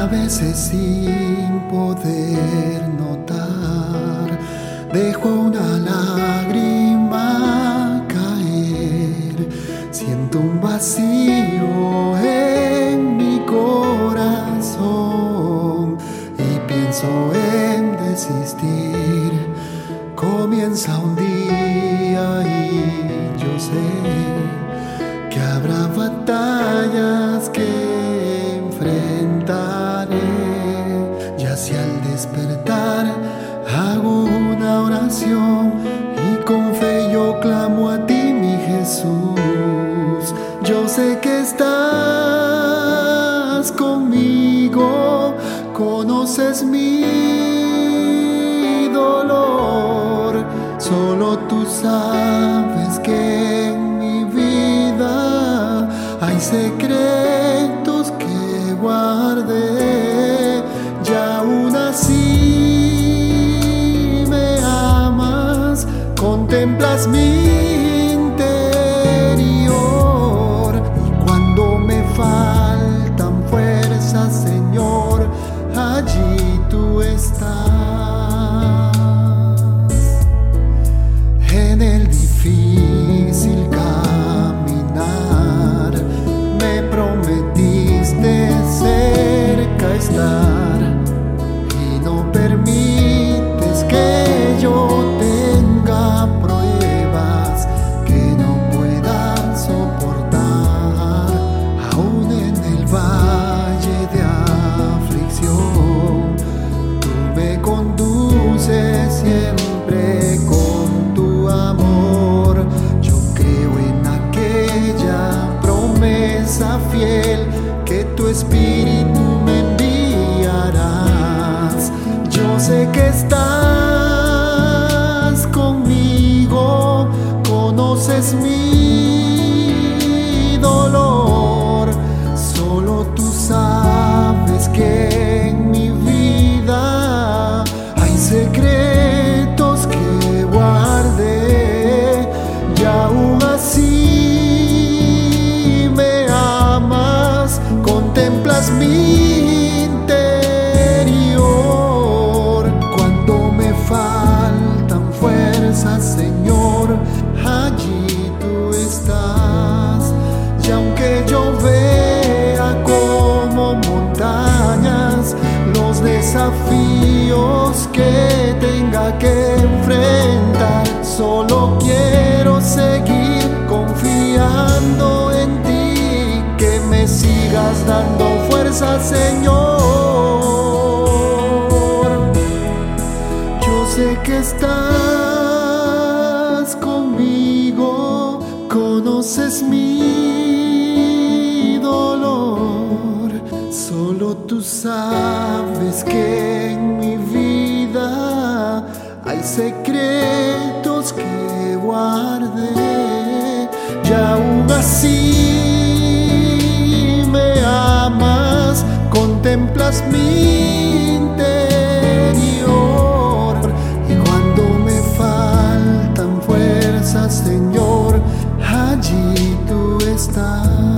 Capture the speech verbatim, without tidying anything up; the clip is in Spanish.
veces sin poder notar, dejo una lágrima caer. Siento un vacío en mi corazón y pienso en desistir. Comienza un día y yo sé que habrá batallas que enfrentaré, y hacia el despertar hago una oración y con fe yo clamo a ti, mi Jesús. Yo sé que estás conmigo, conoces mi dolor, solo tú sabes que en mi vida hay secretos que guardé. Ya aún así me amas, contemplas mi interior, y cuando me faltan fuerzas, Señor, allí tú estás. En el difícil caminar me prometiste cerca estar, y no permites que yo tenga pruebas que no pueda soportar. Aún en el valle de aflicción tú me conduces siempre con tu amor. Yo creo en aquella promesa fiel que tu espíritu me enviarás. Yo sé que estás conmigo, conoces mi dolor, solo tú sabes que en mi vida hay secretos que guardé, y aún así me amas, contemplas mi interior. Cuando me faltan fuerzas, Señor, allí tú estás. Y aunque yo vea como montañas los desafíos que tenga que enfrentar, solo quiero seguir confiando en ti, que me sigas dando fuerza, Señor. Yo sé que estás conmigo, conoces mi dolor, solo tú sabes que en mi vida hay secretos que guardé, y aún así me amas, contemplas mi interior, y cuando me faltan fuerzas, Señor, allí tú estás.